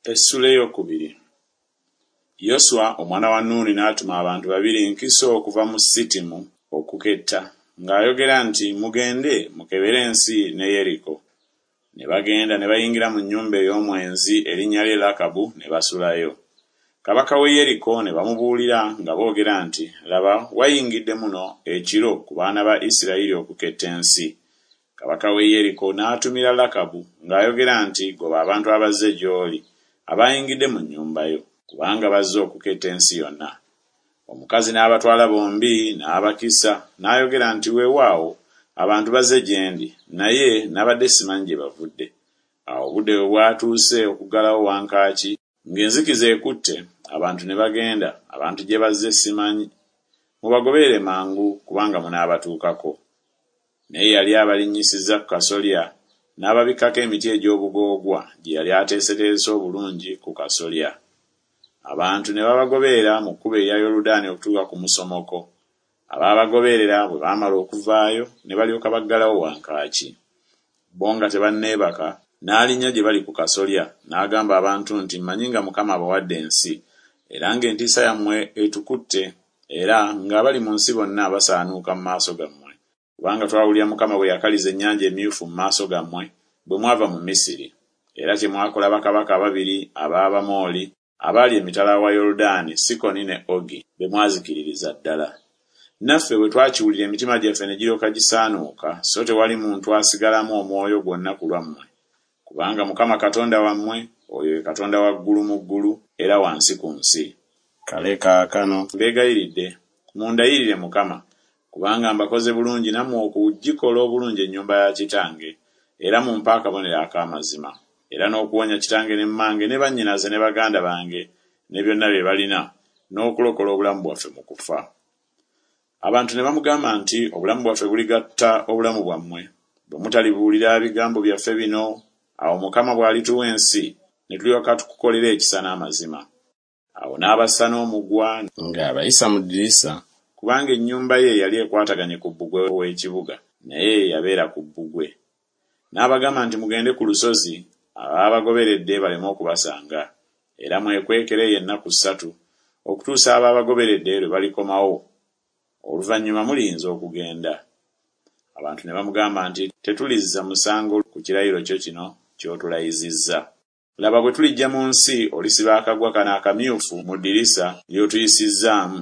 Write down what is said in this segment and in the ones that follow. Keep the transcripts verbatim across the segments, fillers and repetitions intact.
Essula ey'okubiri. Yoswa omwana wa Nuuni n'atuma abantu babiri nkiso okuva mu Sitimu okuketta, ng'ayogera nti, mugende mukebere ensi ne Yeriko. Ne bagenda ne bayingira mu nnyumba ey'omwenzi erinnya lye Lakabu ne basulayo. Kabaka w'e Yeriko ne bamubuulira nga boogera nti, laba wayingidde muno ekiro ku baana ba Isirayiri okuketta ensi. Kabaka w'e Yeriko n'atumira Lakabu ng'ayogera nti, goba abantu abazze gy'oli abayingidde mu nnyumba yo, kubanga bazze okuketta ensi yonna. Omukazi n'abatwala bombi n'abakisa, n'ayogera nti, weewaawo abantu bazze gye ndi, naye nabadde simanyi gye bavudde. Awo obudde bwe bwatuuse okuggalawo wankaaki, ng'enzikiza ekutte, abantu ne bagenda, abantu gye bazze simanyi. Mubagoberere mangu kubanga munaabatuukako. Naye yali abalinnyisizza ku kasolya, n'ababikkako emiti egy'obugoogwa gye yali ateeseteese obulungi ku kasolya. Abantu ne babagoberera mu kkubo erya Yoludaani okutuuka ku musomoko. Abaabagoberera bwe baamala okuvaayo ne balyoka baggalawo wankaaki. Bo nga tebanneebaka, n'alinnya gye bali ku kasolya, n'agamba abantu nti, mmanyi nga Mukama abawadde ensi, era ng'entiisa yammwe etukutte, era ng'abali mu nsi bonna basaanuuka mu maaso gammwe. Kubanga twawulira Mukama bwe yakaliza ennyanja emyufu mu maaso gammwe bwe mwava mu Misiri, era kye mwakola bakabaka ababiri ab'Abamooli abaali emitala wa Yoludaani, Sikoni ne Ogi, be mwazikiririza ddala. Naffe bwe twakiwulira emitima gyaffe ne giryoka gisaanuuka, so tewali muntu asigalamu omwoyo gwonna ku lwammwe. Kubanga Mukama Katonda wammwe, oyo ye Katonda wa ggulu mu ggulu era wansi ku nsi. Kale kaakano mbeegayiridde mundayirire Mukama, kubanga mbakoze bulungi nammwe okugikola obulungi ennyumba ya kitange, era mumpe akabonero ak'amazima, era n'okuwonya kitange ne mmange ne bannyinaze ne baganda bange ne byonna bye balina, n'okulokola obulamu bwaffe mu kufa. Abantu ne bamugamba nti, obulamu bwaffe buligatta obulamu bwammwe bwe mutalibuulira bigambo byaffe bino. Awo Mukama bw'alituwa ensi, ne tulyoka tukukolera ekisa n'amazima. Awo n'abassa n'omugwa ng'abayisa mu ddirisa, kubanga ennyumba ye yali ekwataganye ku bbugwe w'ekibuga, naye yabeera ku bbugwe. N'abagamba nti, mugende ku lusozi, abaabagoberedde baleme okubasanga, era mwekwekereyo ennaku ssatu okutuusa abaabagoberedde lwe balikomawo. Oluvannyuma muliyinza okugenda. Abantu ne bamugamba nti, tetulizza musango ku kirayiro kyo kino ky'otulayizizza. Laba bwe tulijja mu nsi, olisiba akagwa kano akamyufu mu ddirisa ly'otuyisizzaamu,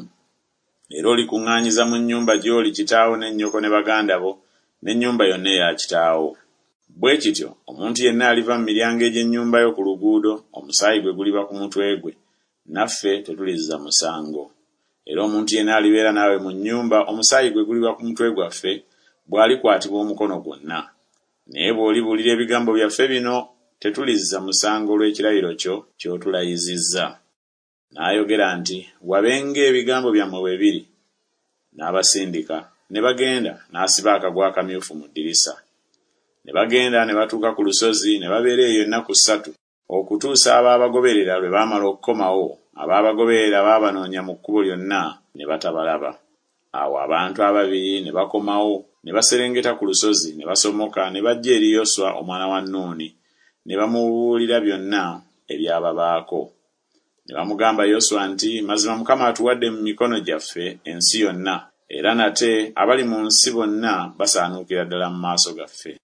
era olikuŋŋaanyiza mu nnyumba gy'oli kitaawo ne nnyoko ne baganda bo, n'ennyumba yonna eya kitaawo. Bwe kityo omuntu yenna aliva mu miryango egy'ennyumba yo ku luguudo, omusaayi gwe guliba ku mutwe gwe, naffe tetulizza musango. Era omuntu yenna alibeera naawe mu nnyumba, omusaayi gwe guliba ku mutwe gwaffe bw'alikwatibwa omukono gwonna. Naye bw'olibuulira ebigambo byaffe bino, tetulizza musango olw'ekirayiro kyo ky'otulayizizza. N'ayogera nti, wabenga ebigambo byammwe bwe biri. N'abasindika ne bagenda, n'asiba akagwa akamyufu mu ddirisa. Ne bagenda ne batuuka ku lusozi, ne babeera eyo ennaku ssatu okutuusa abaabagoberera lwe baamala okukomawo. Abaabagoberera baabanoonya mu kkubo lyonna ne batabalaba. Awo abantu ababiri ne bakomawo, ne baserengeta ku lusozi, ne basomoka ne bajja eri Yoswa omwana wa Nuuni, ne bamubuulira byonna ebyababaako. Ne bamugamba Yoswa nti, mazima Mukama atuwadde mu mikono gyaffe ensi yonna, era nate abali mu nsi bonna basaanuukira ddala mu maaso gaffe.